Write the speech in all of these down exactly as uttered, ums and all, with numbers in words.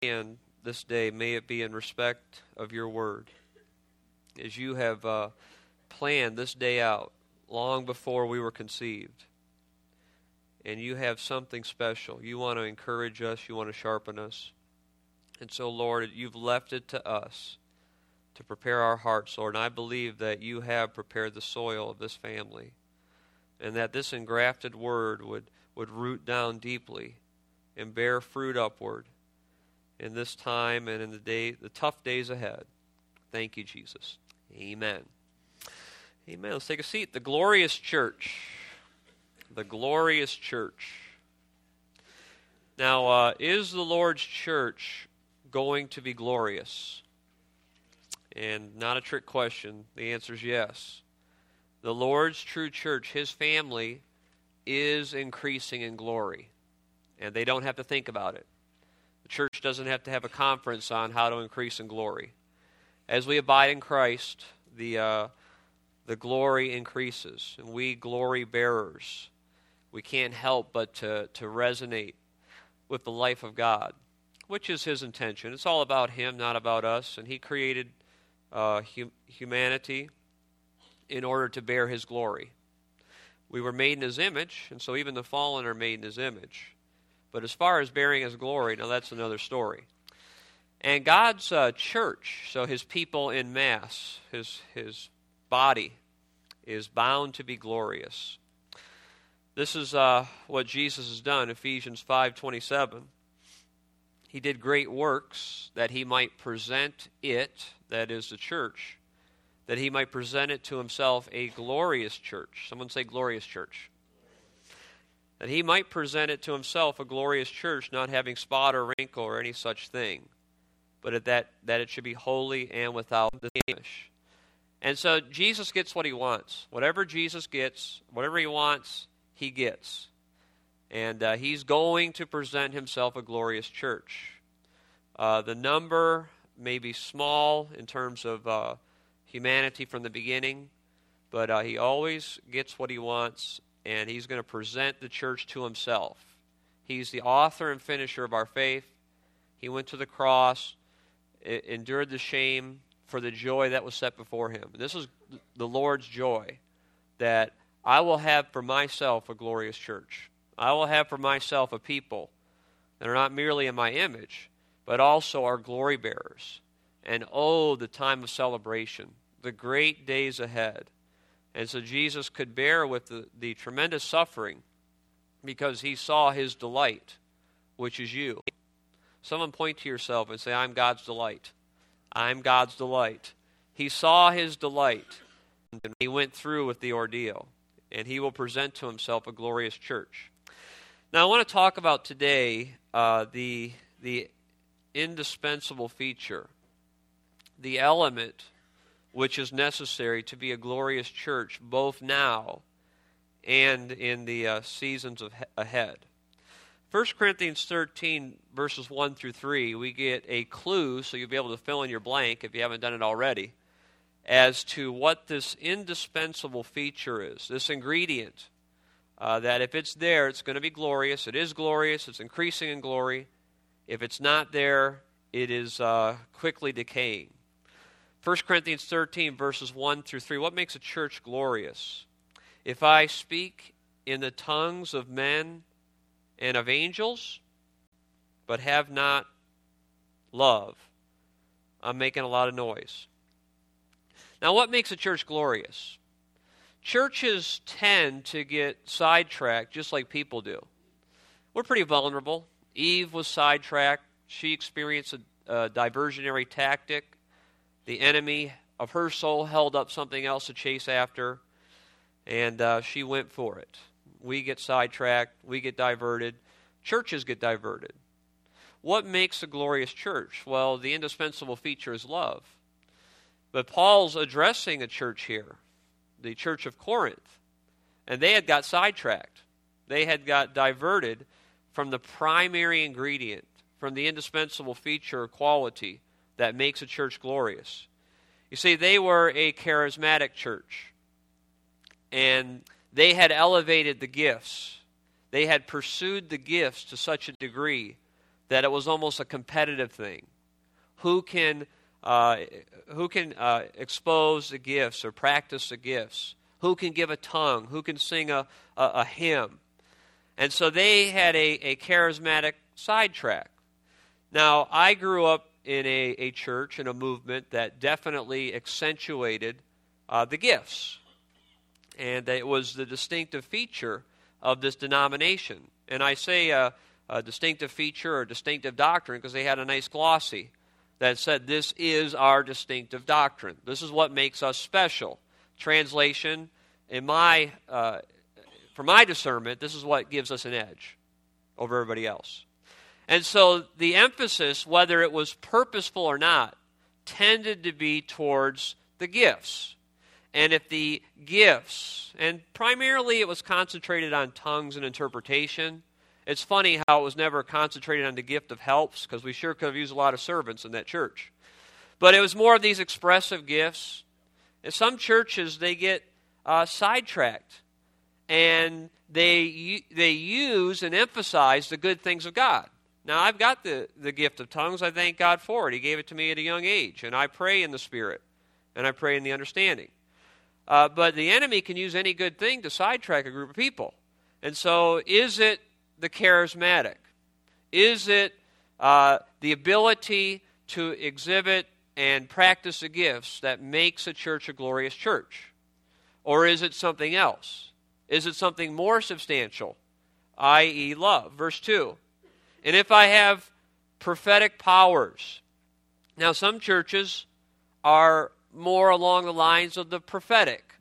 And this day, may it be in respect of your word. As you have uh, planned this day out long before we were conceived. And you have something special. You want to encourage us. You want to sharpen us. And so, Lord, you've left it to us to prepare our hearts, Lord. And I believe that you have prepared the soil of this family. And that this engrafted word would, would root down deeply and bear fruit upward in this time and in the day, the tough days ahead. Thank you, Jesus. Amen. Amen. Let's take a seat. The glorious church. The glorious church. Now, uh, is the Lord's church going to be glorious? And not a trick question. The answer is yes. The Lord's true church, his family, is increasing in glory. And they don't have to think about it. The church doesn't have to have a conference on how to increase in glory. As we abide in Christ, the uh, the glory increases. And we glory bearers, we can't help but to, to resonate with the life of God, which is his intention. It's all about him, not about us. And he created uh, hum- humanity in order to bear his glory. We were made in his image, and so even the fallen are made in his image. But as far as bearing his glory, now that's another story. And God's uh, church, so his people in mass, his his body, is bound to be glorious. This is uh, what Jesus has done, Ephesians five twenty-seven. He did great works that he might present it, that is the church, that he might present it to himself a glorious church. Someone say glorious church. That he might present it to himself a glorious church, not having spot or wrinkle or any such thing, but that, that it should be holy and without blemish. And so Jesus gets what he wants. Whatever Jesus gets, whatever he wants, he gets. And uh, he's going to present himself a glorious church. Uh, the number may be small in terms of uh, humanity from the beginning, but uh, he always gets what he wants, and he's going to present the church to himself. He's the author and finisher of our faith. He went to the cross, I- endured the shame for the joy that was set before him. This is the Lord's joy, that I will have for myself a glorious church. I will have for myself a people that are not merely in my image, but also are glory bearers. And oh, the time of celebration, the great days ahead. And so Jesus could bear with the, the tremendous suffering because he saw his delight, which is you. Someone point to yourself and say, I'm God's delight. I'm God's delight. He saw his delight, and he went through with the ordeal, and he will present to himself a glorious church. Now, I want to talk about today uh, the the indispensable feature, the element which is necessary to be a glorious church both now and in the uh, seasons of he- ahead. First Corinthians thirteen, verses one through three, we get a clue, so you'll be able to fill in your blank if you haven't done it already, as to what this indispensable feature is, this ingredient, uh, that if it's there, it's going to be glorious. It is glorious. It's increasing in glory. If it's not there, it is uh, quickly decaying. First Corinthians thirteen, verses one through three, what makes a church glorious? If I speak in the tongues of men and of angels, but have not love, I'm making a lot of noise. Now, what makes a church glorious? Churches tend to get sidetracked just like people do. We're pretty vulnerable. Eve was sidetracked. She experienced a, a diversionary tactic. The enemy of her soul held up something else to chase after, and uh, she went for it. We get sidetracked. We get diverted. Churches get diverted. What makes a glorious church? Well, the indispensable feature is love. But Paul's addressing a church here, the church of Corinth, and they had got sidetracked. They had got diverted from the primary ingredient, from the indispensable feature or quality that makes a church glorious. You see, they were a charismatic church, and they had elevated the gifts. They had pursued the gifts to such a degree that it was almost a competitive thing. Who can uh, who can uh, expose the gifts or practice the gifts? Who can give a tongue? Who can sing a, a, a hymn? And so they had a, a charismatic sidetrack. Now, I grew up in a, a church, in a movement that definitely accentuated uh, the gifts. And it was the distinctive feature of this denomination. And I say uh, a distinctive feature or distinctive doctrine because they had a nice glossy that said, this is our distinctive doctrine. This is what makes us special. Translation, in my, uh, for my discernment, this is what gives us an edge over everybody else. And so the emphasis, whether it was purposeful or not, tended to be towards the gifts. And if the gifts, and primarily it was concentrated on tongues and interpretation. It's funny how it was never concentrated on the gift of helps, because we sure could have used a lot of servants in that church. But it was more of these expressive gifts. And some churches, they get uh, sidetracked, and they they use and emphasize the good things of God. Now, I've got the, the gift of tongues. I thank God for it. He gave it to me at a young age, and I pray in the Spirit, and I pray in the understanding. Uh, but the enemy can use any good thing to sidetrack a group of people. And so is it the charismatic? Is it uh, the ability to exhibit and practice the gifts that makes a church a glorious church? Or is it something else? Is it something more substantial, that is love? Verse two. And if I have prophetic powers. Now, some churches are more along the lines of the prophetic.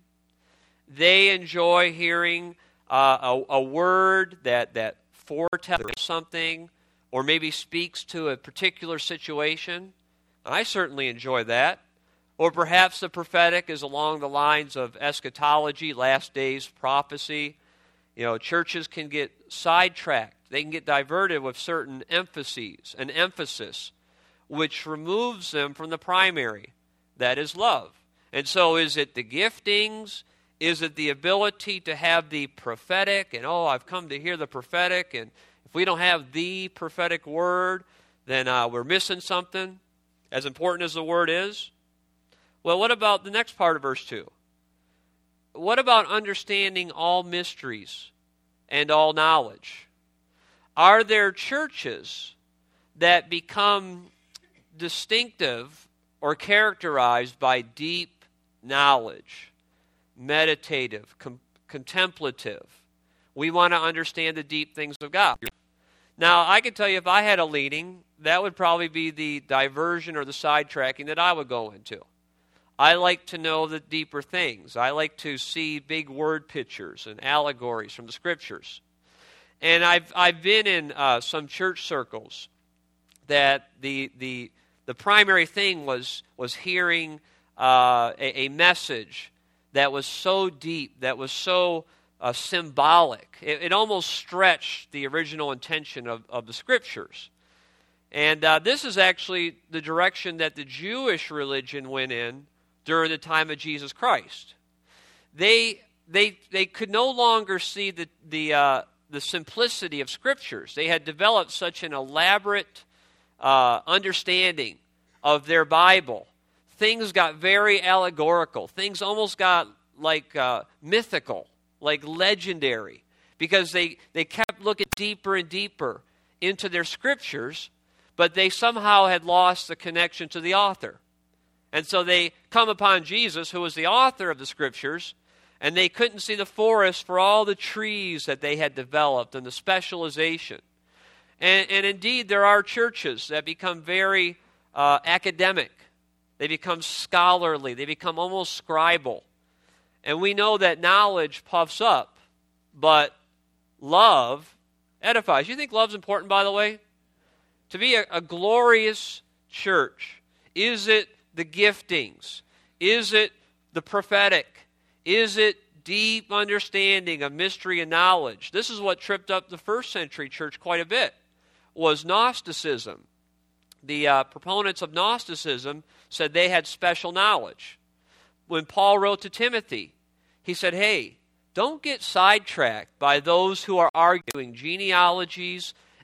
They enjoy hearing uh, a, a word that, that foretells something or maybe speaks to a particular situation. I certainly enjoy that. Or perhaps the prophetic is along the lines of eschatology, last days prophecy. You know, churches can get sidetracked. They can get diverted with certain emphases, an emphasis, which removes them from the primary. That is love. And so is it the giftings? Is it the ability to have the prophetic? And, oh, I've come to hear the prophetic. And if we don't have the prophetic word, then uh, we're missing something, as important as the word is. Well, what about the next part of verse two? What about understanding all mysteries and all knowledge? Are there churches that become distinctive or characterized by deep knowledge, meditative, com- contemplative? We want to understand the deep things of God. Now, I can tell you if I had a leading, that would probably be the diversion or the sidetracking that I would go into. I like to know the deeper things. I like to see big word pictures and allegories from the Scriptures. And I've I've been in uh, some church circles that the the the primary thing was was hearing uh, a, a message that was so deep, that was so uh, symbolic. It, it almost stretched the original intention of, of the Scriptures. And uh, this is actually the direction that the Jewish religion went in during the time of Jesus Christ. They they they could no longer see the the uh, the simplicity of Scriptures. They had developed such an elaborate uh, understanding of their Bible. Things got very allegorical. Things almost got like uh, mythical, like legendary, because they, they kept looking deeper and deeper into their Scriptures, but they somehow had lost the connection to the author. And so they come upon Jesus, who was the author of the Scriptures, and they couldn't see the forest for all the trees that they had developed and the specialization. And, and indeed, there are churches that become very uh, academic. They become scholarly. They become almost scribal. And we know that knowledge puffs up, but love edifies. You think love's important, by the way? To be a, a glorious church, is it the giftings? Is it the prophetic? Is it deep understanding of mystery and knowledge? This is what tripped up the first century church quite a bit, was Gnosticism. The uh, proponents of Gnosticism said they had special knowledge. When Paul wrote to Timothy, he said, hey, don't get sidetracked by those who are arguing genealogies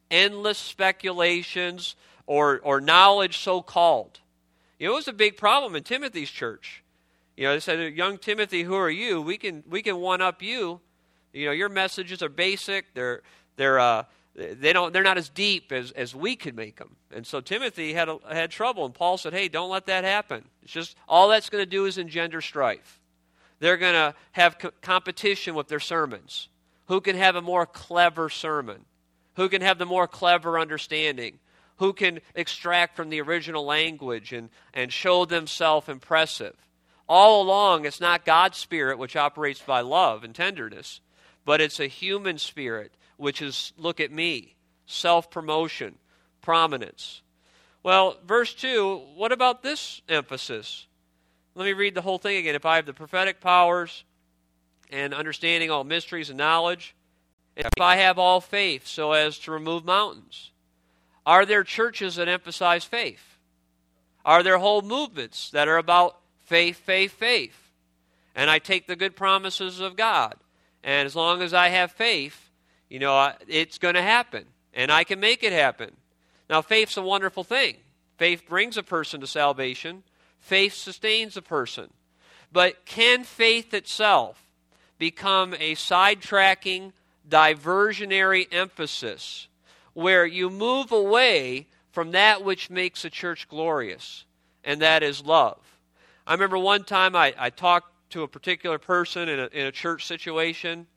endless speculations or, or knowledge so-called. You know, it was a big problem in Timothy's church. You know, they said, young Timothy, who are you? We can we can one-up you. You know, your messages are basic. They're they're uh, they don't they're not as deep as, as we could make them. And so Timothy had a, had trouble, and Paul said, "Hey, don't let that happen. It's just all that's going to do is engender strife. They're going to have co- competition with their sermons. Who can have a more clever sermon? Who can have the more clever understanding? Who can extract from the original language and, and show themselves impressive?" All along, it's not God's Spirit, which operates by love and tenderness, but it's a human spirit, which is, look at me, self-promotion, prominence. Well, verse two, what about this emphasis? Let me read the whole thing again. If I have the prophetic powers and understanding all mysteries and knowledge, if I have all faith so as to remove mountains, are there churches that emphasize faith? Are there whole movements that are about faith, faith, faith? And I take the good promises of God. And as long as I have faith, you know, it's going to happen. And I can make it happen. Now, faith's a wonderful thing. Faith brings a person to salvation. Faith sustains a person. But can faith itself become a sidetracking, diversionary emphasis where you move away from that which makes a church glorious, and that is love? I remember one time I, I talked to a particular person in a, in a church situation,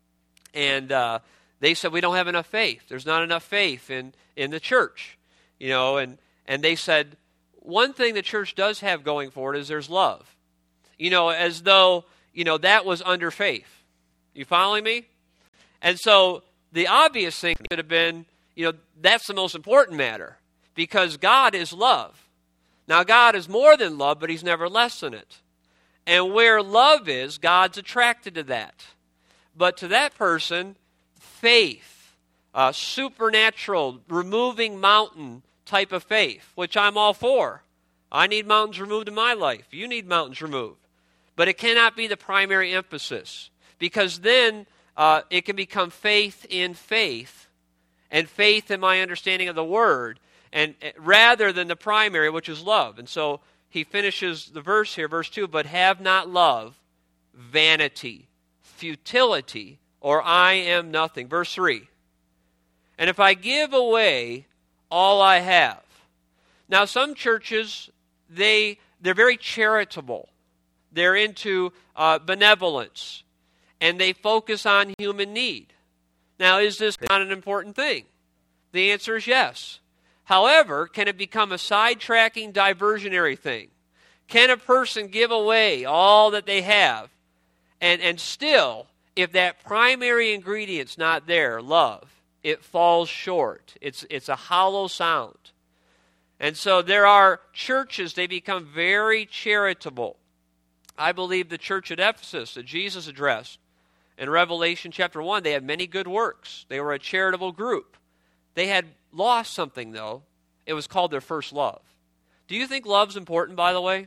and uh, they said, we don't have enough faith. There's not enough faith in, in the church. You know, and, and they said, one thing the church does have going for it is there's love. You know, as though, you know, that was under faith. You following me? And so the obvious thing could have been, you know, that's the most important matter, because God is love. Now, God is more than love, but he's never less than it. And where love is, God's attracted to that. But to that person, faith, uh, supernatural, removing mountain type of faith, which I'm all for. I need mountains removed in my life. You need mountains removed. But it cannot be the primary emphasis, because then uh, it can become faith in faith and faith in my understanding of the Word, and rather than the primary, which is love. And so he finishes the verse here, verse two, but have not love, vanity, futility, or I am nothing. Verse three, and if I give away all I have. Now, some churches, they, they're very charitable. They're into uh, benevolence, and they focus on human need. Now, is this not an important thing? The answer is yes. However, can it become a sidetracking, diversionary thing? Can a person give away all that they have, and, and still, if that primary ingredient's not there, love, it falls short. It's, it's a hollow sound. And so there are churches, they become very charitable. I believe the church at Ephesus that Jesus addressed in Revelation chapter one, they had many good works. They were a charitable group. They had lost something, though. It was called their first love. Do you think love's important, by the way?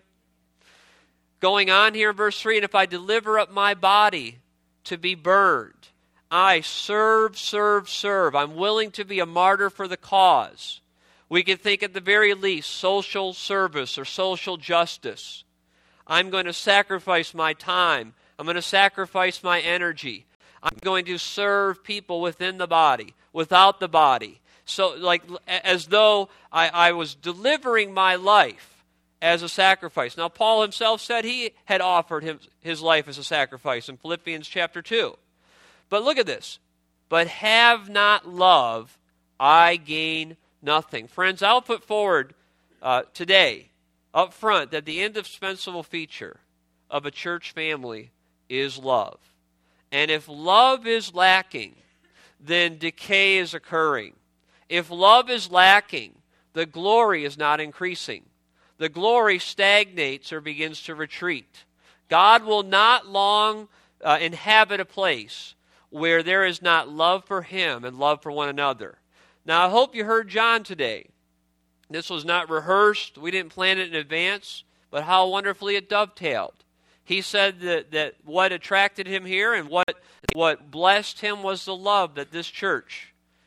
Going on here in verse three, and if I deliver up my body to be burned, I serve, serve, serve. I'm willing to be a martyr for the cause. We could think at the very least social service or social justice. I'm going to sacrifice my time. I'm going to sacrifice my energy. I'm going to serve people within the body, without the body. So like as though I, I was delivering my life as a sacrifice. Now, Paul himself said he had offered him, his life as a sacrifice in Philippians chapter two. But look at this. But have not love, I gain nothing. Friends, I'll put forward uh, today, up front, that the indispensable feature of a church family is love. And if love is lacking, then decay is occurring. If love is lacking, the glory is not increasing. The glory stagnates or begins to retreat. God will not long uh, inhabit a place where there is not love for him and love for one another. Now, I hope you heard John today. This was not rehearsed. We didn't plan it in advance, but how wonderfully it dovetailed. He said that, that what attracted him here and what, what blessed him was the love that this church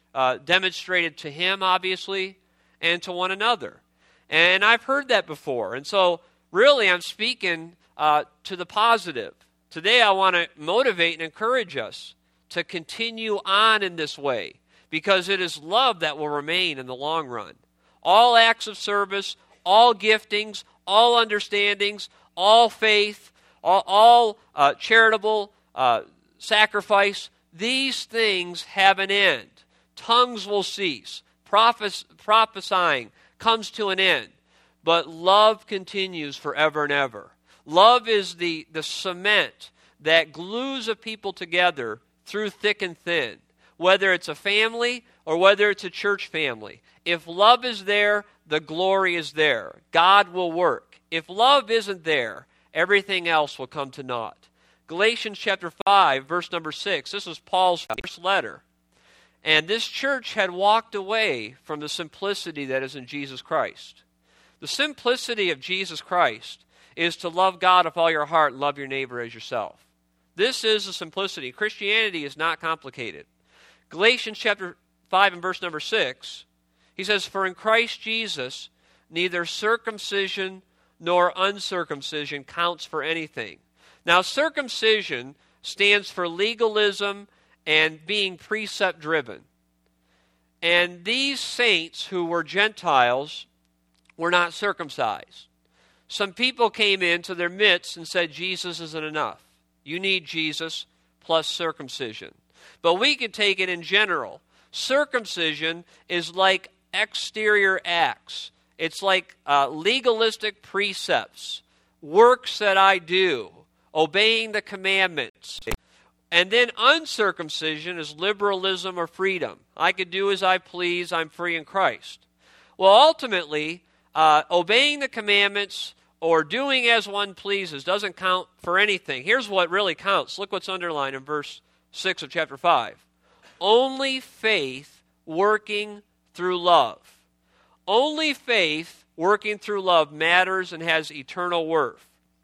uh, demonstrated to him, obviously, and to one another. And I've heard that before. And so, really, I'm speaking uh, to the positive. Today, I want to motivate and encourage us to continue on in this way, because it is love that will remain in the long run. All acts of service, all giftings, all understandings, all faith, all, all uh, charitable uh, sacrifice, these things have an end. Tongues will cease. Prophes- prophesying comes to an end. But love continues forever and ever. Love is the, the cement that glues a people together through thick and thin, whether it's a family or whether it's a church family. If love is there, the glory is there. God will work. If love isn't there, everything else will come to naught. Galatians chapter five, verse number six. This was Paul's first letter. And this church had walked away from the simplicity that is in Jesus Christ. The simplicity of Jesus Christ is to love God with all your heart and love your neighbor as yourself. This is the simplicity. Christianity is not complicated. Galatians chapter five and verse number six, he says, "For in Christ Jesus neither circumcision nor uncircumcision counts for anything." Now, circumcision stands for legalism and being precept-driven. And these saints who were Gentiles were not circumcised. Some people came into their midst and said, Jesus isn't enough. You need Jesus plus circumcision. But we can take it in general. Circumcision is like exterior acts. It's like uh, legalistic precepts, works that I do, obeying the commandments. And then uncircumcision is liberalism or freedom. I could do as I please. I'm free in Christ. Well, ultimately, uh, obeying the commandments or doing as one pleases doesn't count for anything. Here's what really counts. Look what's underlined in verse six of chapter five. Only faith working through love. Only faith working through love matters and has eternal worth.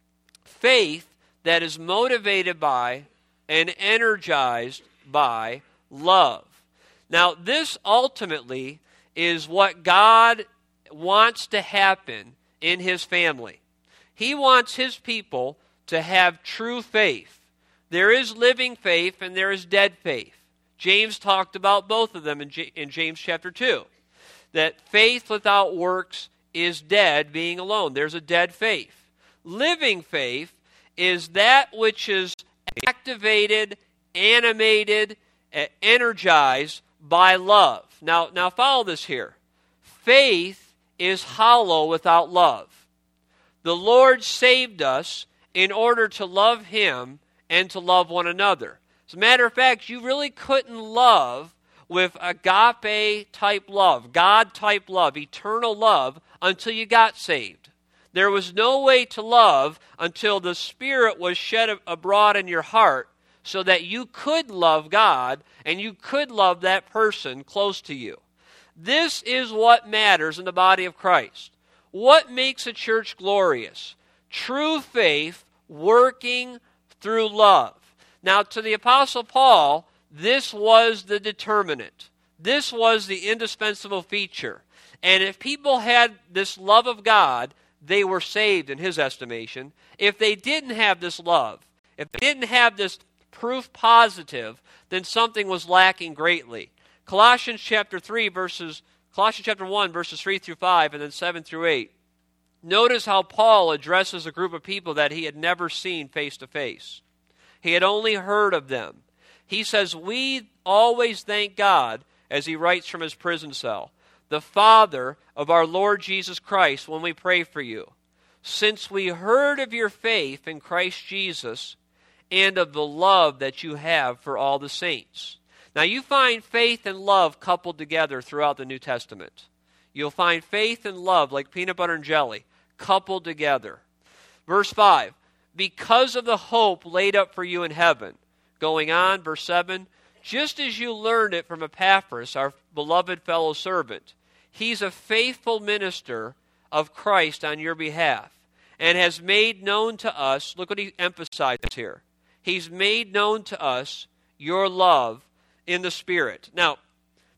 Faith that is motivated by and energized by love. Now, this ultimately is what God wants to happen in His family. He wants His people to have true faith. There is living faith and there is dead faith. James talked about both of them in, J- in James chapter two. That faith without works is dead, being alone. There's a dead faith. Living faith is that which is activated, animated, energized by love. Now, now follow this here. Faith is hollow without love. The Lord saved us in order to love Him and to love one another. As a matter of fact, you really couldn't love with agape-type love, God-type love, eternal love, until you got saved. There was no way to love until the Spirit was shed abroad in your heart so that you could love God and you could love that person close to you. This is what matters in the body of Christ. What makes a church glorious? True faith working through love. Now, to the Apostle Paul, this was the determinant. This was the indispensable feature. And if people had this love of God, they were saved in his estimation. If they didn't have this love, if they didn't have this proof positive, then something was lacking greatly. Colossians chapter three verses Colossians chapter one verses three through five and then seven through eight. Notice how Paul addresses a group of people that he had never seen face to face. He had only heard of them. He says, "We always thank God," as he writes from his prison cell, "the Father of our Lord Jesus Christ, when we pray for you, since we heard of your faith in Christ Jesus and of the love that you have for all the saints." Now, you find faith and love coupled together throughout the New Testament. You'll find faith and love, like peanut butter and jelly, coupled together. Verse five, "Because of the hope laid up for you in heaven." Going on, verse seven, "Just as you learned it from Epaphras, our beloved fellow servant. He's a faithful minister of Christ on your behalf and has made known to us," look what he emphasizes here, "He's made known to us your love in the Spirit." Now,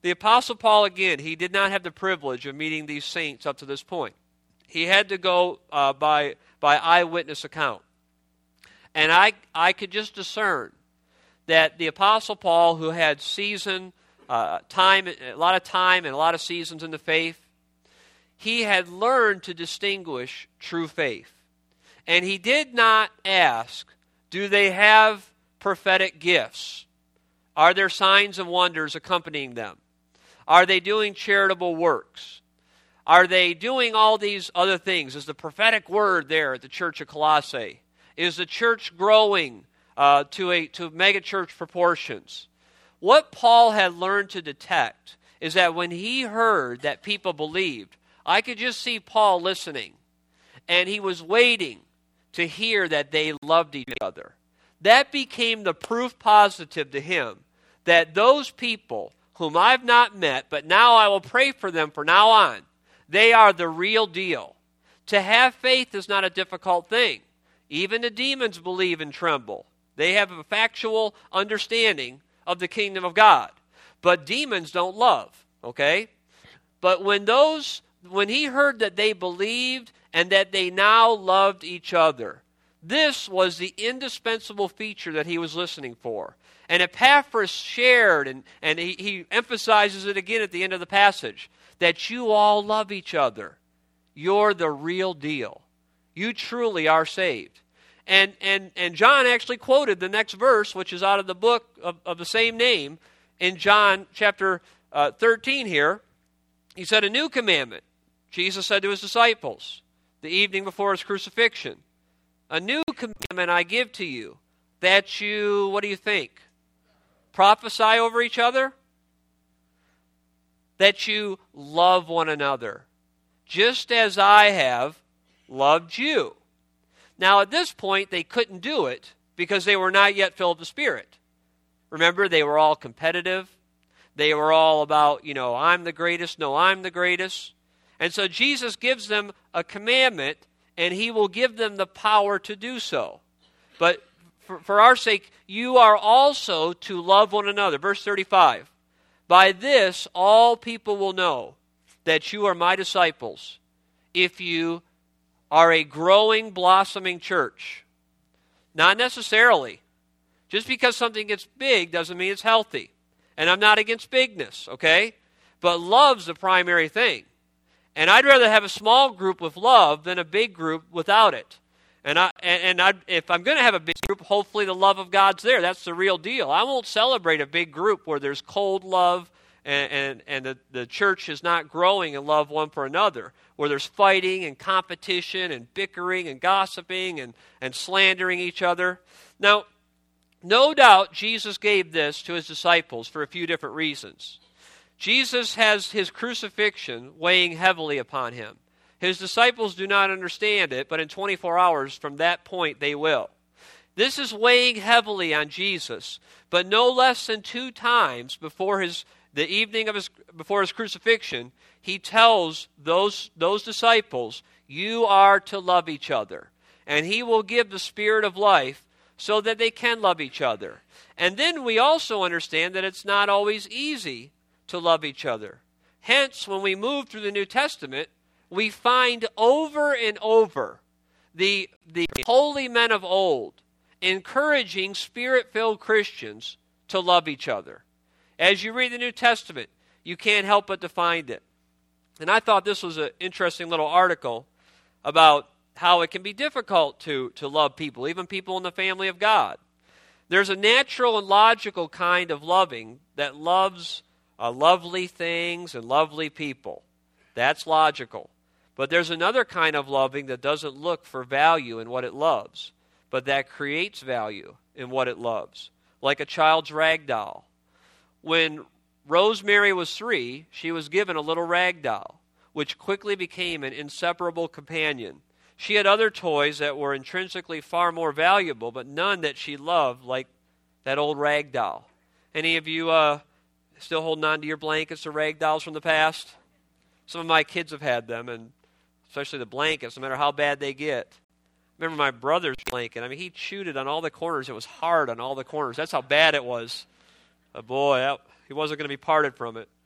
the Apostle Paul, again, he did not have the privilege of meeting these saints up to this point. He had to go uh, by, by eyewitness account. And I, I could just discern that the Apostle Paul, who had season, uh, time, a lot of time and a lot of seasons in the faith, he had learned to distinguish true faith. And he did not ask, do they have prophetic gifts? Are there signs and wonders accompanying them? Are they doing charitable works? Are they doing all these other things? Is the prophetic word there at the church of Colossae? Is the church growing uh, to a to mega church proportions? What Paul had learned to detect is that when he heard that people believed, I could just see Paul listening, and he was waiting to hear that they loved each other. That became the proof positive to him that those people whom I've not met, but now I will pray for them from now on, they are the real deal. To have faith is not a difficult thing. Even the demons believe and tremble. They have a factual understanding of the kingdom of God. But demons don't love, okay? But when those, when he heard that they believed and that they now loved each other, this was the indispensable feature that he was listening for. And Epaphras shared, and, and he, he emphasizes it again at the end of the passage, that you all love each other. You're the real deal. You truly are saved. And and and John actually quoted the next verse, which is out of the book of, of the same name, in John chapter uh, thirteen here. He said, a new commandment, Jesus said to his disciples, the evening before his crucifixion. A new commandment I give to you, that you, what do you think? Prophesy over each other? That you love one another, just as I have loved you. Now, at this point, they couldn't do it because they were not yet filled with the Spirit. Remember, they were all competitive. They were all about, you know, I'm the greatest. No, I'm the greatest. And so Jesus gives them a commandment, and he will give them the power to do so. But for, for our sake, you are also to love one another. Verse thirty-five. By this, all people will know that you are my disciples, if you are a growing, blossoming church. Not necessarily. Just because something gets big doesn't mean it's healthy. And I'm not against bigness, okay? But love's the primary thing. And I'd rather have a small group with love than a big group without it. And I and, and I, if I'm going to have a big group, hopefully the love of God's there. That's the real deal. I won't celebrate a big group where there's cold love and, and, and the, the church is not growing in love one for another, where there's fighting and competition and bickering and gossiping and, and slandering each other. Now, no doubt Jesus gave this to his disciples for a few different reasons. Jesus has his crucifixion weighing heavily upon him. His disciples do not understand it, but in twenty-four hours from that point they will. This is weighing heavily on Jesus, but no less than two times before his the evening of his before his crucifixion, he tells those those disciples, you are to love each other. And he will give the Spirit of life so that they can love each other. And then we also understand that it's not always easy to love each other. Hence, when we move through the New Testament, we find over and over the, the holy men of old encouraging Spirit-filled Christians to love each other. As you read the New Testament, you can't help but to find it. And I thought this was an interesting little article about how it can be difficult to, to love people, even people in the family of God. There's a natural and logical kind of loving that loves uh, lovely things and lovely people. That's logical. But there's another kind of loving that doesn't look for value in what it loves, but that creates value in what it loves, like a child's rag doll. When Rosemary was three, she was given a little rag doll, which quickly became an inseparable companion. She had other toys that were intrinsically far more valuable, but none that she loved like that old rag doll. Any of you uh, still holding on to your blankets or rag dolls from the past? Some of my kids have had them, and especially the blankets, no matter how bad they get. I remember my brother's blanket. I mean, he chewed it on all the corners. It was hard on all the corners. That's how bad it was. Oh, boy, that, he wasn't going to be parted from it.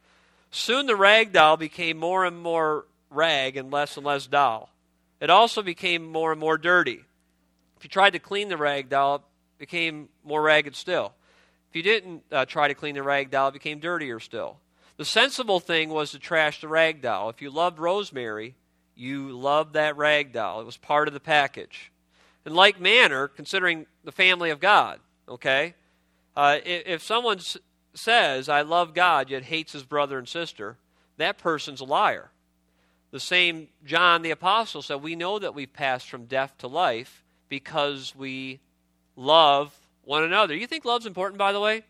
Soon the rag doll became more and more rag and less and less doll. It also became more and more dirty. If you tried to clean the rag doll, it became more ragged still. If you didn't uh, try to clean the rag doll, it became dirtier still. The sensible thing was to trash the rag doll. If you loved Rosemary, you loved that rag doll. It was part of the package. In like manner, considering the family of God, okay, uh, if, if someone s- says, I love God, yet hates his brother and sister, that person's a liar. The same John the Apostle said, we know that we've passed from death to life because we love one another. You think love's important, by the way?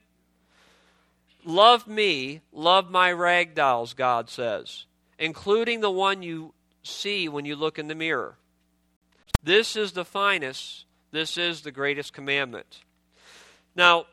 Love me, love my rag dolls, God says, including the one you see when you look in the mirror. This is the finest, this is the greatest commandment. Now,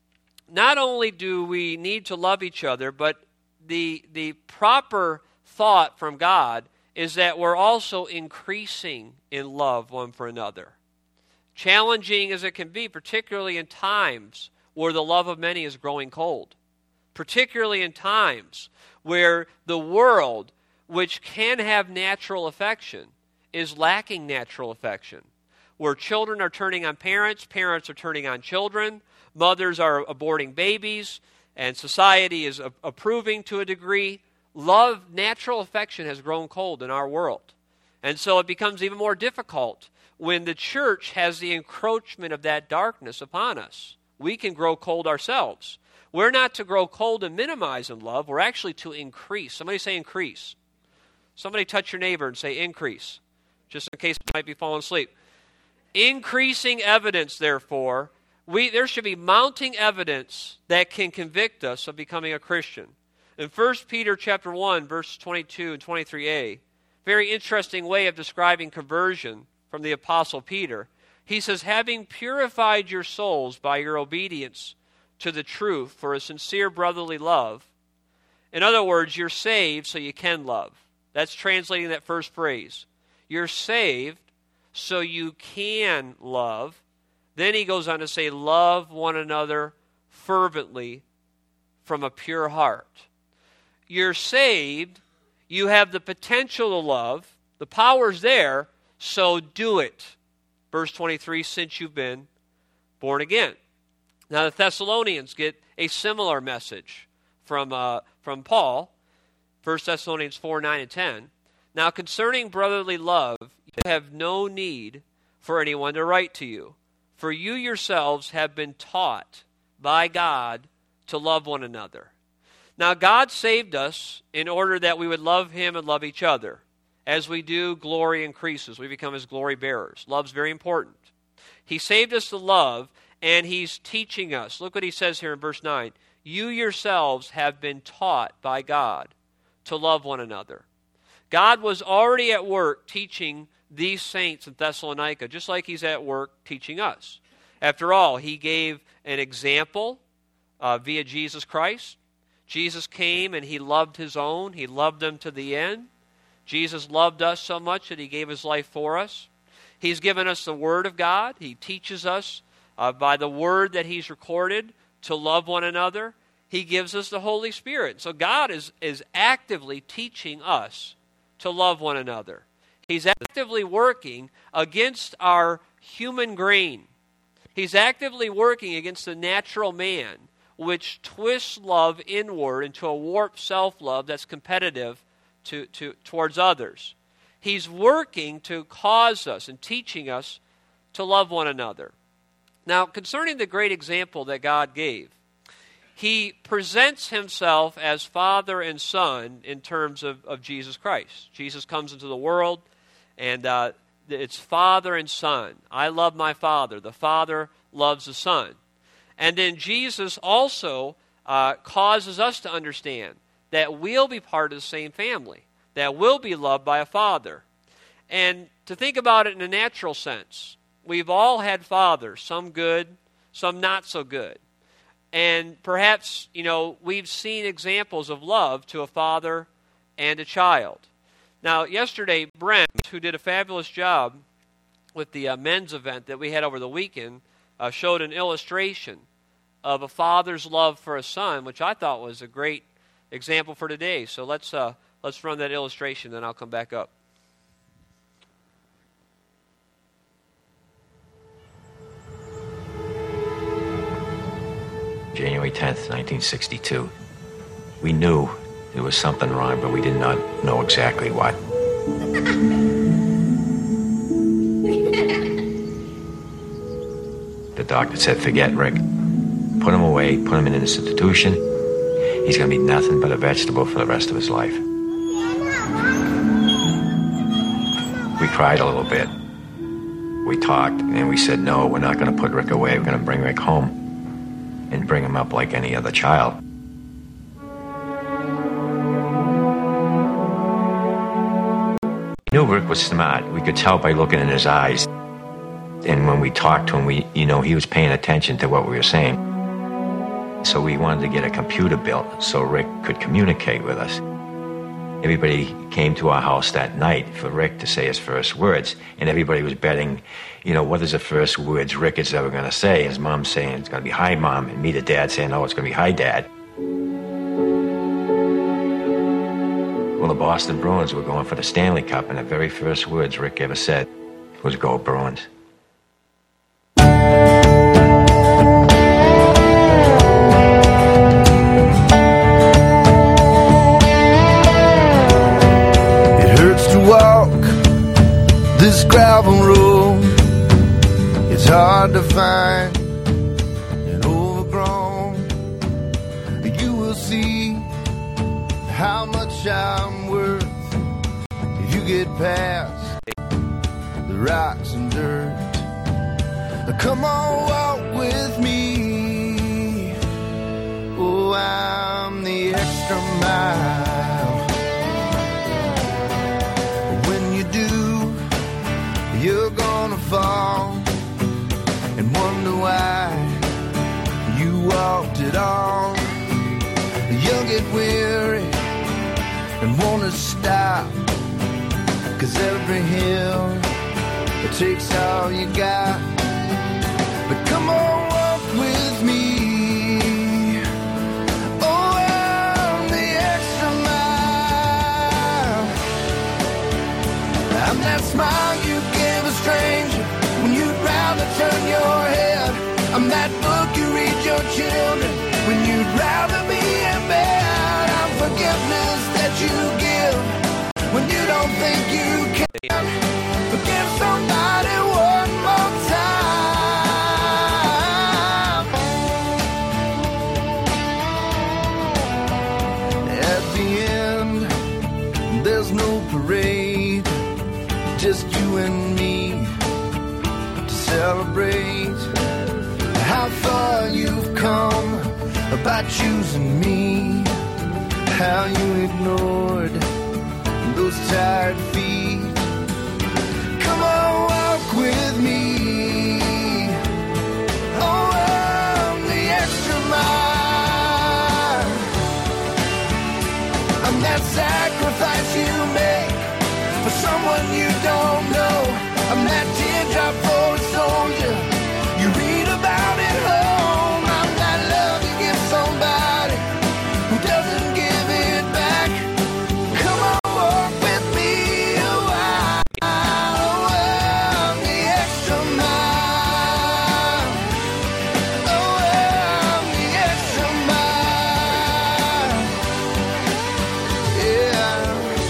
not only do we need to love each other, but the, the proper thought from God is that we're also increasing in love one for another. Challenging as it can be, particularly in times where the love of many is growing cold. Particularly in times where the world, which can have natural affection, is lacking natural affection. Where children are turning on parents, parents are turning on children, mothers are aborting babies, and society is a- approving to a degree. Love, natural affection has grown cold in our world. And so it becomes even more difficult when the church has the encroachment of that darkness upon us. We can grow cold ourselves. We're not to grow cold and minimize in love. We're actually to increase. Somebody say increase. Somebody touch your neighbor and say increase, just in case you might be falling asleep. Increasing evidence, therefore, we there should be mounting evidence that can convict us of becoming a Christian. In First Peter chapter one, verses twenty-two and twenty-three a, very interesting way of describing conversion from the Apostle Peter. He says, having purified your souls by your obedience to the truth for a sincere brotherly love. In other words, you're saved so you can love. That's translating that first phrase. You're saved so you can love. Then he goes on to say, love one another fervently from a pure heart. You're saved. You have the potential to love. The power's there, so do it. Verse twenty-three, since you've been born again. Now the Thessalonians get a similar message from uh, from Paul, First Thessalonians four, nine, and ten. Now concerning brotherly love, you have no need for anyone to write to you, for you yourselves have been taught by God to love one another. Now God saved us in order that we would love him and love each other. As we do, glory increases. We become his glory bearers. Love's very important. He saved us to love, and he's teaching us. Look what he says here in verse nine. You yourselves have been taught by God to love one another. God was already at work teaching these saints in Thessalonica, just like he's at work teaching us. After all, he gave an example uh, via Jesus Christ. Jesus came and he loved his own. He loved them to the end. Jesus loved us so much that he gave his life for us. He's given us the Word of God. He teaches us uh, by the Word that he's recorded to love one another. He gives us the Holy Spirit. So God is, is actively teaching us to love one another. He's actively working against our human grain. He's actively working against the natural man, which twists love inward into a warped self-love that's competitive to, to, towards others. He's working to cause us and teaching us to love one another. Now, concerning the great example that God gave, he presents himself as Father and Son in terms of, of Jesus Christ. Jesus comes into the world, and uh, it's Father and Son. I love my Father. The Father loves the Son. And then Jesus also uh, causes us to understand that we'll be part of the same family, that we'll be loved by a father. And to think about it in a natural sense, we've all had fathers, some good, some not so good. And perhaps, you know, we've seen examples of love to a father and a child. Now, yesterday, Brent, who did a fabulous job with the uh, men's event that we had over the weekend, uh, showed an illustration of a father's love for a son, which I thought was a great example for today. So let's uh, let's run that illustration, then I'll come back up. January tenth, nineteen sixty-two. We knew there was something wrong, but we did not know exactly what. The doctor said, forget Rick. Put him away, put him in an institution. He's going to be nothing but a vegetable for the rest of his life. We cried a little bit. We talked, and we said, no, we're not going to put Rick away. We're going to bring Rick home and bring him up like any other child. We knew Rick was smart. We could tell by looking in his eyes. And when we talked to him, we, you know, he was paying attention to what we were saying. So we wanted to get a computer built so Rick could communicate with us. Everybody came to our house that night for Rick to say his first words. And everybody was betting, you know, what is the first words Rick is ever going to say? His mom saying it's going to be hi, Mom. And me, the dad, saying, oh, it's going to be hi, Dad. Well, the Boston Bruins were going for the Stanley Cup, and the very first words Rick ever said was, go Bruins. This gravel road, it's hard to find and overgrown. You will see how much I'm worth if you get past the rocks and dirt. Come on, walk with me. Oh, I'm the extra mile. When you do, you're gonna fall and wonder why you walked it all. You'll get weary and wanna stop, 'cause every hill, it takes all you got. But come on, walk with me. Oh, I'm the extra mile. I'm that smile you give a stranger when you'd rather turn your head. I'm that book you read your children when you'd rather be in bed. I'm forgiveness that you give when you don't think you can. Forgive somebody one more time. At the end, there's no parade, just you and me to celebrate how far you've come by choosing me, how you ignored those tired feet. Come on, walk with me. Oh, I'm the extra mile. I'm that sacrifice you make for someone you don't know. I'm that teardrop for a soldier you read about at home. I'm that love you give somebody who doesn't give it back. Come on, walk with me a while. Oh, I'm the extra mile. Oh, I'm the extra mile. Yeah.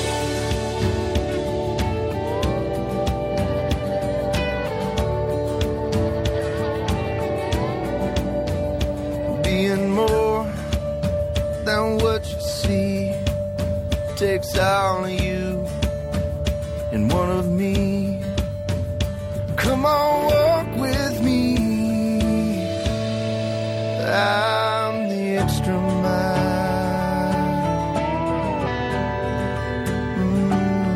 Being more than what you see takes all of you and one of me. Come on, walk with me. I'm the extra mile. Mm.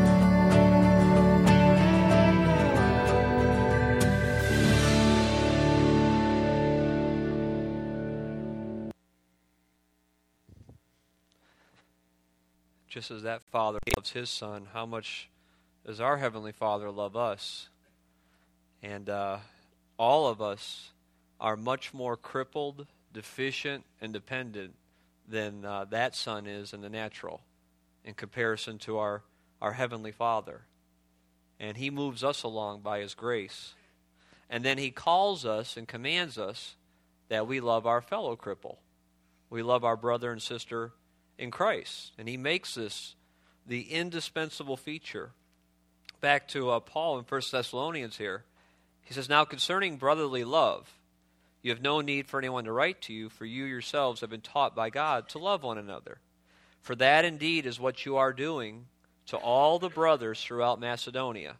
Just as that Father loves His Son, how much does our Heavenly Father love us? And uh, all of us are much more crippled, deficient, and dependent than uh, that son is in the natural in comparison to our, our Heavenly Father. And He moves us along by His grace. And then He calls us and commands us that we love our fellow cripple. We love our brother and sister in Christ. And He makes this the indispensable feature. Back to uh, Paul in First Thessalonians here. He says, now concerning brotherly love, you have no need for anyone to write to you, for you yourselves have been taught by God to love one another. For that indeed is what you are doing to all the brothers throughout Macedonia.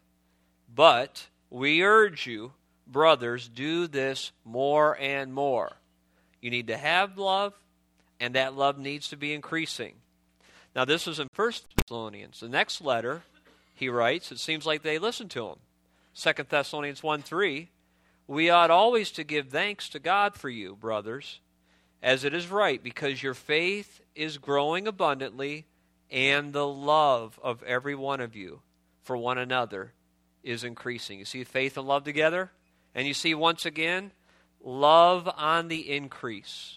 But we urge you, brothers, do this more and more. You need to have love, and that love needs to be increasing. Now this is in First Thessalonians. The next letter, he writes, it seems like they listened to him. Second Thessalonians one three, we ought always to give thanks to God for you, brothers, as it is right, because your faith is growing abundantly, and the love of every one of you for one another is increasing. You see faith and love together? And you see once again, love on the increase.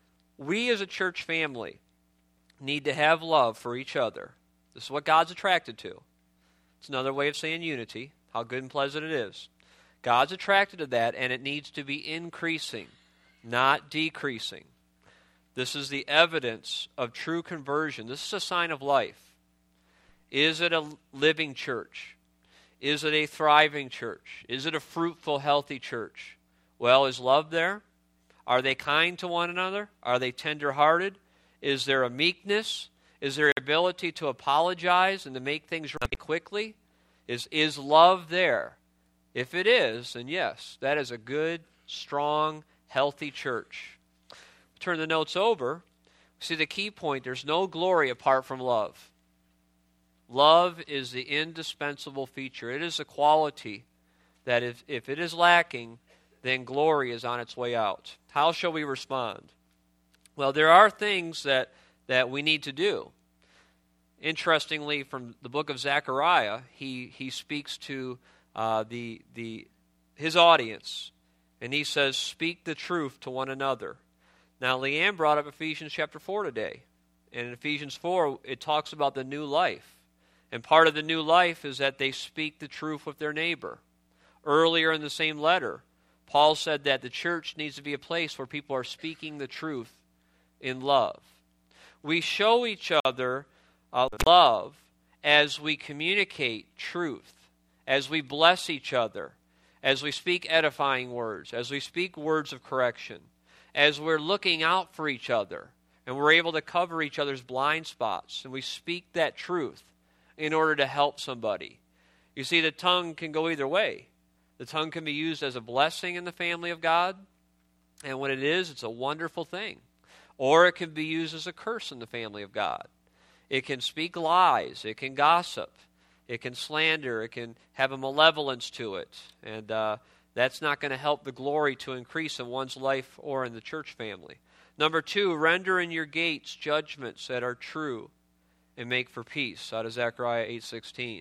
We as a church family need to have love for each other. This is what God's attracted to. It's another way of saying unity, how good and pleasant it is. God's attracted to that, and it needs to be increasing, not decreasing. This is the evidence of true conversion. This is a sign of life. Is it a living church? Is it a thriving church? Is it a fruitful, healthy church? Well, is love there? Are they kind to one another? Are they tender-hearted? Is there a meekness? Is there ability to apologize and to make things right quickly? Is, is love there? If it is, then yes, that is a good, strong, healthy church. Turn the notes over. See the key point, there's no glory apart from love. Love is the indispensable feature. It is a quality that if, if it is lacking, then glory is on its way out. How shall we respond? Well, there are things that, that we need to do. Interestingly, from the book of Zechariah, he, he speaks to uh, the, the, his audience, and he says, speak the truth to one another. Now, Leanne brought up Ephesians chapter four today. And in Ephesians four, it talks about the new life. And part of the new life is that they speak the truth with their neighbor. Earlier in the same letter, Paul said that the church needs to be a place where people are speaking the truth in love. We show each other uh, love as we communicate truth, as we bless each other, as we speak edifying words, as we speak words of correction, as we're looking out for each other, and we're able to cover each other's blind spots, and we speak that truth in order to help somebody. You see, the tongue can go either way. The tongue can be used as a blessing in the family of God, and when it is, it's a wonderful thing. Or it can be used as a curse in the family of God. It can speak lies. It can gossip. It can slander. It can have a malevolence to it. And uh, that's not going to help the glory to increase in one's life or in the church family. Number two, render in your gates judgments that are true and make for peace, out of Zechariah eight sixteen.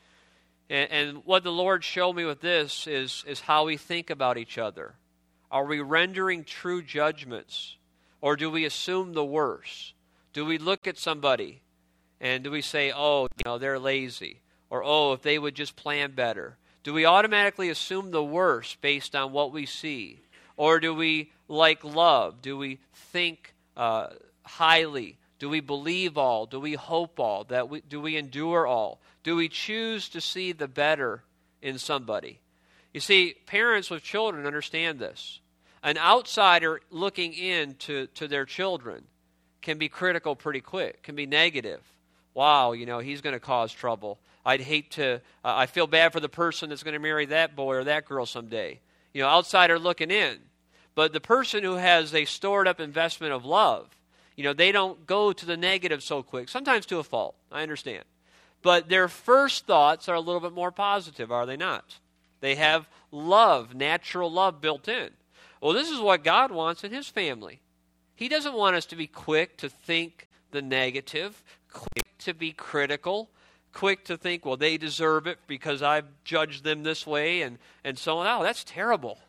And, and what the Lord showed me with this is, is how we think about each other. Are we rendering true judgments? Or do we assume the worst? Do we look at somebody and do we say, oh, you know, they're lazy? Or, oh, if they would just plan better? Do we automatically assume the worst based on what we see? Or do we, like love, do we think uh, highly? Do we believe all? Do we hope all? That we, do we endure all? Do we choose to see the better in somebody? You see, parents with children understand this. An outsider looking in to, to their children can be critical pretty quick, can be negative. Wow, you know, he's going to cause trouble. I'd hate to, uh, I feel bad for the person that's going to marry that boy or that girl someday. You know, outsider looking in. But the person who has a stored up investment of love, you know, they don't go to the negative so quick, sometimes to a fault, I understand. But their first thoughts are a little bit more positive, are they not? They have love, natural love built in. Well, this is what God wants in His family. He doesn't want us to be quick to think the negative, quick to be critical, quick to think, well, they deserve it because I've judged them this way and, and so on. Oh, that's terrible.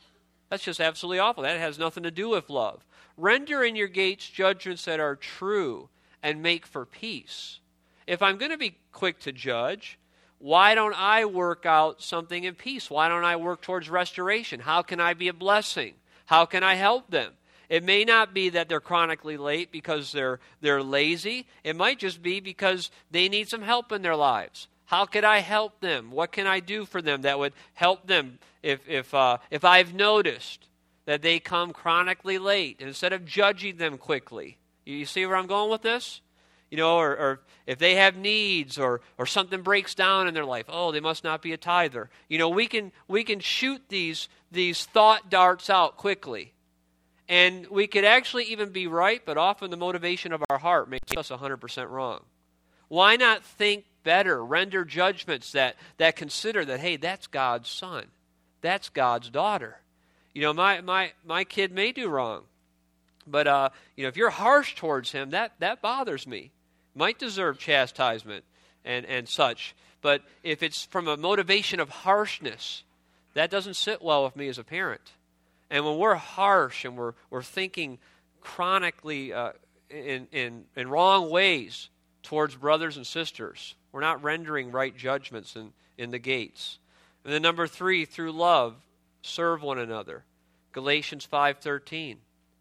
That's just absolutely awful. That has nothing to do with love. Render in your gates judgments that are true and make for peace. If I'm going to be quick to judge, why don't I work out something in peace? Why don't I work towards restoration? How can I be a blessing? How can I help them? It may not be that they're chronically late because they're they're lazy. It might just be because they need some help in their lives. How could I help them? What can I do for them that would help them if if uh, if I've noticed that they come chronically late, and instead of judging them quickly? You see where I'm going with this? You know, or, or if they have needs or or something breaks down in their life, oh, they must not be a tither. You know, we can we can shoot these these thought darts out quickly. And we could actually even be right, but often the motivation of our heart makes us one hundred percent wrong. Why not think better, render judgments that, that consider that, hey, that's God's son. That's God's daughter. You know, my my, my kid may do wrong, but uh, you know, if you're harsh towards him, that, that bothers me. Might deserve chastisement and, and such. But if it's from a motivation of harshness, that doesn't sit well with me as a parent. And when we're harsh and we're we're thinking chronically uh, in, in in wrong ways towards brothers and sisters, we're not rendering right judgments in, in the gates. And then number three, through love, serve one another. Galatians five thirteen.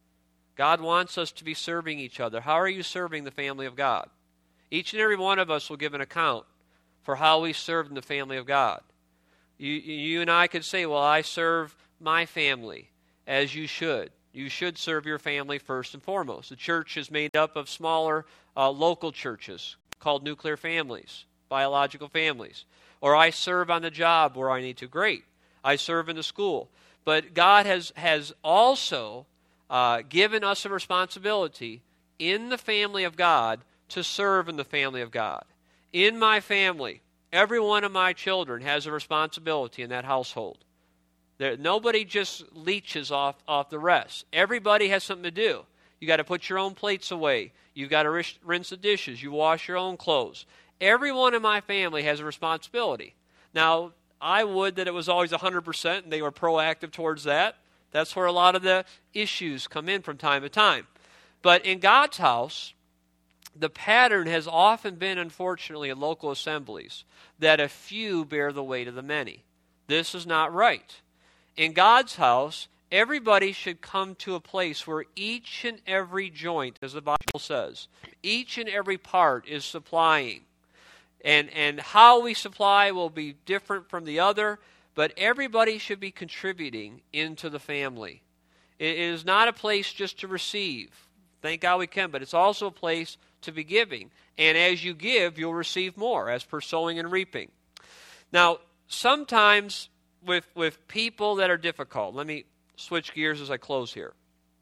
God wants us to be serving each other. How are you serving the family of God? Each and every one of us will give an account for how we served in the family of God. You, you and I could say, well, I serve my family. As you should. You should serve your family first and foremost. The church is made up of smaller uh, local churches called nuclear families, biological families. Or I serve on the job where I need to. Great. I serve in the school. But God has, has also uh, given us a responsibility in the family of God to serve in the family of God. In my family, every one of my children has a responsibility in that household. There, nobody just leeches off, off the rest. Everybody has something to do. You got to put your own plates away. You've got to rinse, rinse the dishes. You wash your own clothes. Everyone in my family has a responsibility. Now, I would that it was always one hundred percent and they were proactive towards that. That's where a lot of the issues come in from time to time. But in God's house, the pattern has often been, unfortunately, in local assemblies, that a few bear the weight of the many. This is not right. In God's house, everybody should come to a place where each and every joint, as the Bible says, each and every part is supplying. And, and how we supply will be different from the other, but everybody should be contributing into the family. It is not a place just to receive. Thank God we can, but it's also a place to be giving. And as you give, you'll receive more, as per sowing and reaping. Now, sometimes with with people that are difficult, let me switch gears as I close here.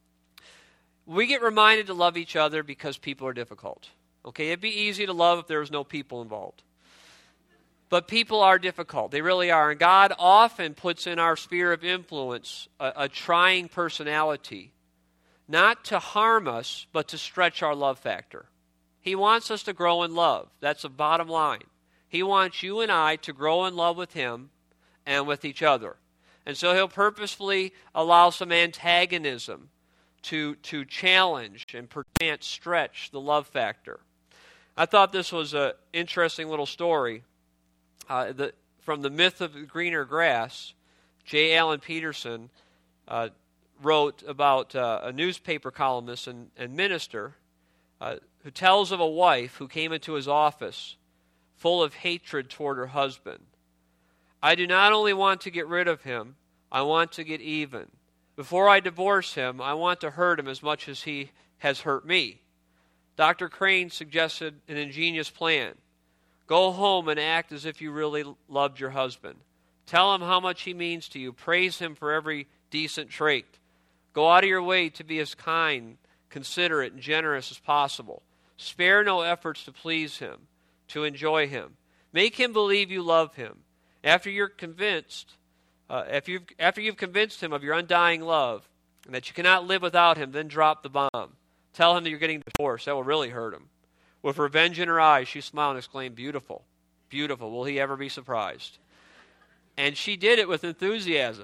We get reminded to love each other because people are difficult. Okay, it'd be easy to love if there was no people involved. But people are difficult. They really are. And God often puts in our sphere of influence a, a trying personality, not to harm us, but to stretch our love factor. He wants us to grow in love. That's the bottom line. He wants you and I to grow in love with Him and with each other. And so He'll purposefully allow some antagonism to, to challenge and perchance stretch the love factor. I thought this was an interesting little story. Uh, the, from The Myth of the Greener Grass, J. Allen Peterson uh, wrote about uh, a newspaper columnist and, and minister uh, who tells of a wife who came into his office full of hatred toward her husband. I do not only want to get rid of him, I want to get even. Before I divorce him, I want to hurt him as much as he has hurt me. Doctor Crane suggested an ingenious plan. Go home and act as if you really loved your husband. Tell him how much he means to you. Praise him for every decent trait. Go out of your way to be as kind, considerate, and generous as possible. Spare no efforts to please him, to enjoy him. Make him believe you love him. After you're convinced, uh, after, you've, after you've convinced him of your undying love and that you cannot live without him, then drop the bomb. Tell him that you're getting divorced. That will really hurt him. With revenge in her eyes, she smiled and exclaimed, beautiful, beautiful. Will he ever be surprised? And she did it with enthusiasm.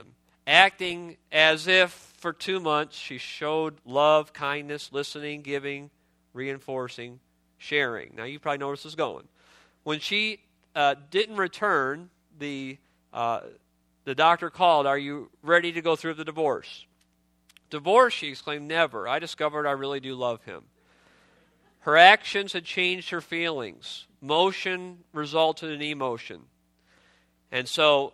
acting as if for two months she showed love, kindness, listening, giving, reinforcing, sharing. Now, you probably know where this is going. When she uh, didn't return, the uh, the doctor called, "Are you ready to go through the divorce?" "Divorce," she exclaimed, "never. I discovered I really do love him." Her actions had changed her feelings. Motion resulted in emotion. And so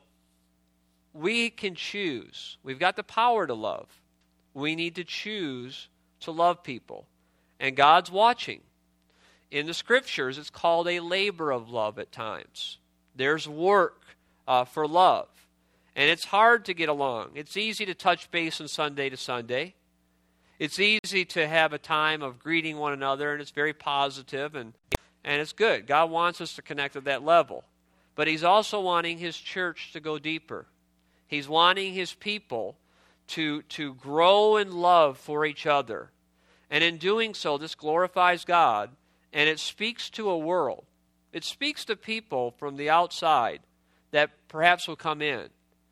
we can choose. We've got the power to love. We need to choose to love people. And God's watching. In the Scriptures, it's called a labor of love at times. There's work uh, for love. And it's hard to get along. It's easy to touch base on Sunday to Sunday. It's easy to have a time of greeting one another, and it's very positive, and, and it's good. God wants us to connect at that level. But He's also wanting His church to go deeper. He's wanting His people to, to grow in love for each other. And in doing so, this glorifies God, and it speaks to a world. It speaks to people from the outside that perhaps will come in.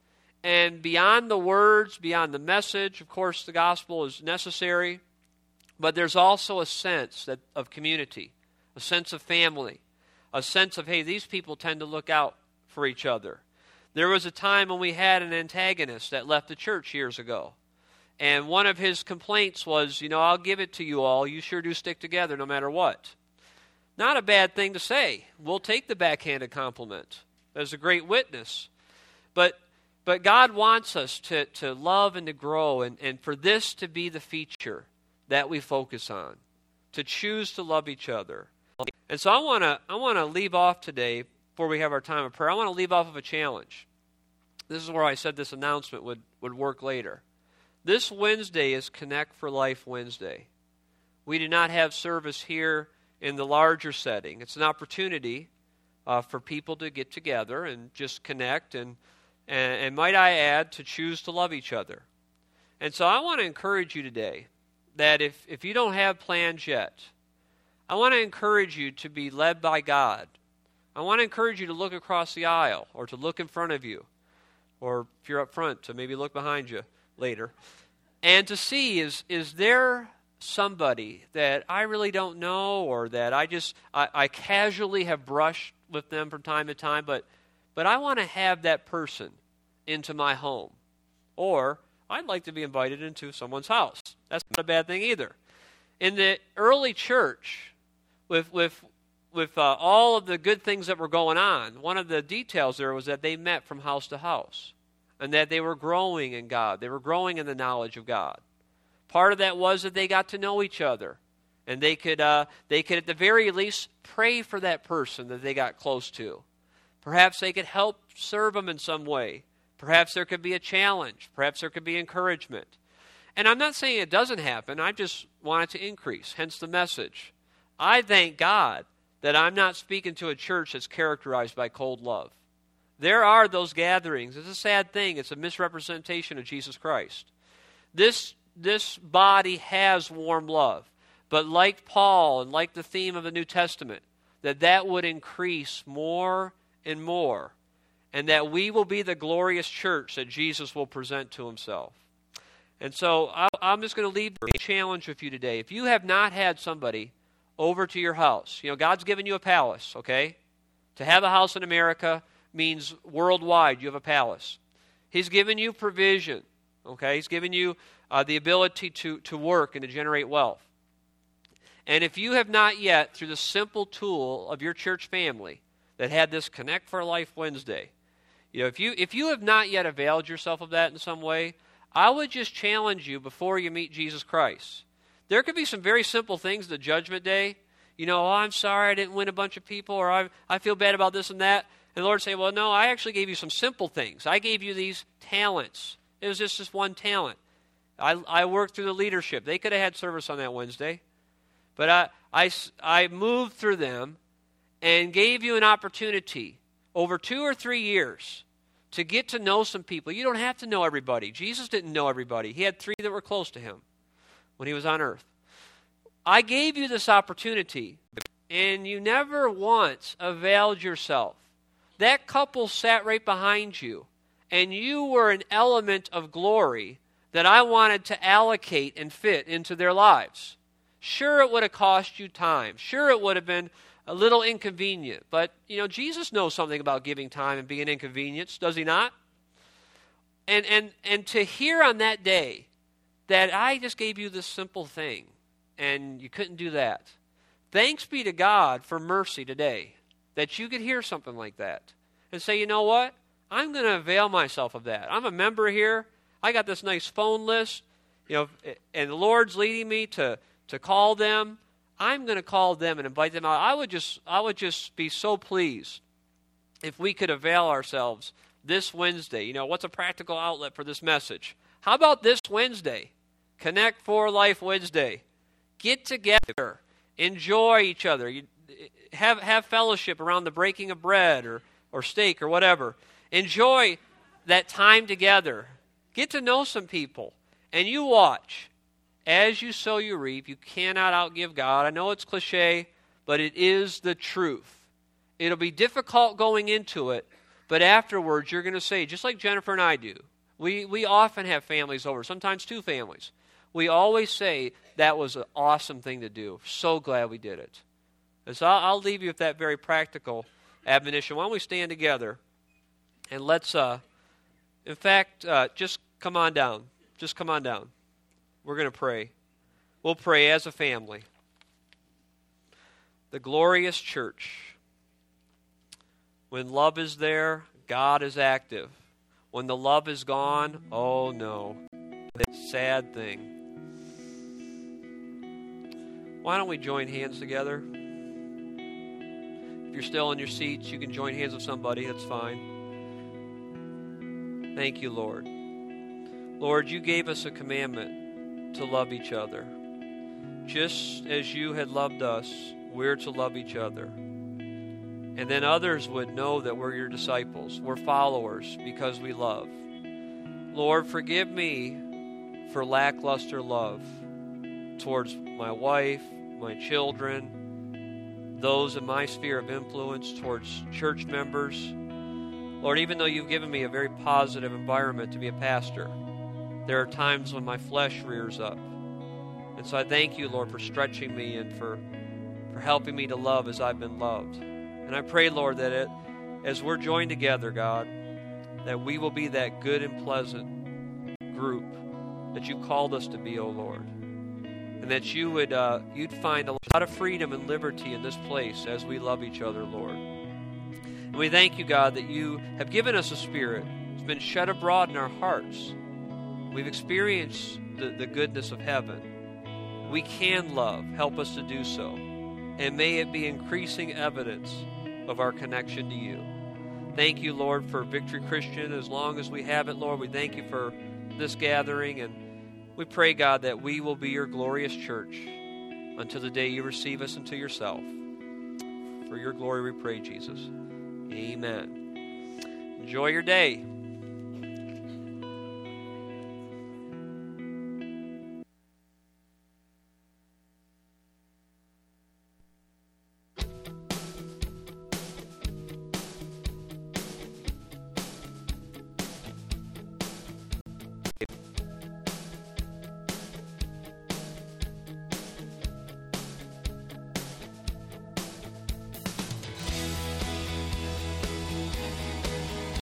And beyond the words, beyond the message, of course, the gospel is necessary, but there's also a sense that, of community, a sense of family, a sense of, hey, these people tend to look out for each other. There was a time when we had an antagonist that left the church years ago, and one of his complaints was, you know, I'll give it to you all, you sure do stick together no matter what. Not a bad thing to say. We'll take the backhanded compliment as a great witness. But But God wants us to, to love and to grow, and, and for this to be the feature that we focus on, to choose to love each other. And so I want to I want to leave off today, before we have our time of prayer, I want to leave off of a challenge. This is where I said this announcement would, would work later. This Wednesday is Connect for Life Wednesday. We do not have service here in the larger setting. It's an opportunity uh, for people to get together and just connect and And, and might I add, to choose to love each other. And so I want to encourage you today that if, if you don't have plans yet, I want to encourage you to be led by God. I want to encourage you to look across the aisle or to look in front of you, or if you're up front, to maybe look behind you later, and to see, is, is there somebody that I really don't know, or that I just, I, I casually have brushed with them from time to time, but But I want to have that person into my home. Or I'd like to be invited into someone's house. That's not a bad thing either. In the early church, with with with uh, all of the good things that were going on, one of the details there was that they met from house to house, and that they were growing in God. They were growing in the knowledge of God. Part of that was that they got to know each other, and they could uh, they could at the very least pray for that person that they got close to. Perhaps they could help serve them in some way. Perhaps there could be a challenge. Perhaps there could be encouragement. And I'm not saying it doesn't happen. I just want it to increase, hence the message. I thank God that I'm not speaking to a church that's characterized by cold love. There are those gatherings. It's a sad thing. It's a misrepresentation of Jesus Christ. This, this body has warm love. But like Paul and like the theme of the New Testament, that that would increase more and more, and that we will be the glorious church that Jesus will present to himself. And so I'm just going to leave a challenge with you today. If you have not had somebody over to your house, you know, God's given you a palace, okay? To have a house in America means worldwide you have a palace. He's given you provision, okay? He's given you uh, the ability to, to work and to generate wealth. And if you have not yet, through the simple tool of your church family, that had this Connect for Life Wednesday, you know, if you if you have not yet availed yourself of that in some way, I would just challenge you before you meet Jesus Christ. There could be some very simple things the Judgment Day. You know, oh, I'm sorry I didn't win a bunch of people, or I I feel bad about this and that. And the Lord say, well, no, I actually gave you some simple things. I gave you these talents. It was just this one talent. I, I worked through the leadership. They could have had service on that Wednesday. But I, I, I moved through them and gave you an opportunity over two or three years to get to know some people. You don't have to know everybody. Jesus didn't know everybody. He had three that were close to him when he was on earth. I gave you this opportunity, and you never once availed yourself. That couple sat right behind you and you were an element of glory that I wanted to allocate and fit into their lives. Sure, it would have cost you time. Sure, it would have been a little inconvenient. But, you know, Jesus knows something about giving time and being inconvenienced, does he not? And and and to hear on that day that I just gave you this simple thing and you couldn't do that. Thanks be to God for mercy today that you could hear something like that and say, you know what? I'm going to avail myself of that. I'm a member here. I got this nice phone list, you know, and the Lord's leading me to, to call them. I'm going to call them and invite them out. I would just I would just be so pleased if we could avail ourselves this Wednesday. You know, what's a practical outlet for this message? How about this Wednesday? Connect for Life Wednesday. Get together. Enjoy each other. You have have fellowship around the breaking of bread or, or steak or whatever. Enjoy that time together. Get to know some people. And you watch. As you sow, you reap. You cannot outgive God. I know it's cliche, but it is the truth. It'll be difficult going into it, but afterwards you're going to say, just like Jennifer and I do, we, we often have families over, sometimes two families. We always say, that was an awesome thing to do. So glad we did it. And so I'll, I'll leave you with that very practical admonition. Why don't we stand together and let's, uh, in fact, uh, just come on down. Just come on down. We're going to pray. We'll pray as a family. The glorious church. When love is there, God is active. When the love is gone, oh no. It's a sad thing. Why don't we join hands together? If you're still in your seats, you can join hands with somebody. That's fine. Thank you, Lord. Lord, you gave us a commandment to love each other. Just as you had loved us, we're to love each other. And then others would know that we're your disciples. We're followers because we love. Lord, forgive me for lackluster love towards my wife, my children, those in my sphere of influence, towards church members. Lord, even though you've given me a very positive environment to be a pastor, there are times when my flesh rears up. And so I thank you, Lord, for stretching me and for, for helping me to love as I've been loved. And I pray, Lord, that it, as we're joined together, God, that we will be that good and pleasant group that you called us to be, O Lord. And that you would uh, you'd find a lot of freedom and liberty in this place as we love each other, Lord. And we thank you, God, that you have given us a spirit. It's been shed abroad in our hearts. We've experienced the, the goodness of heaven. We can love. Help us to do so. And may it be increasing evidence of our connection to you. Thank you, Lord, for Victory Christian. As long as we have it, Lord, we thank you for this gathering. And we pray, God, that we will be your glorious church until the day you receive us into yourself. For your glory we pray, Jesus. Amen. Enjoy your day.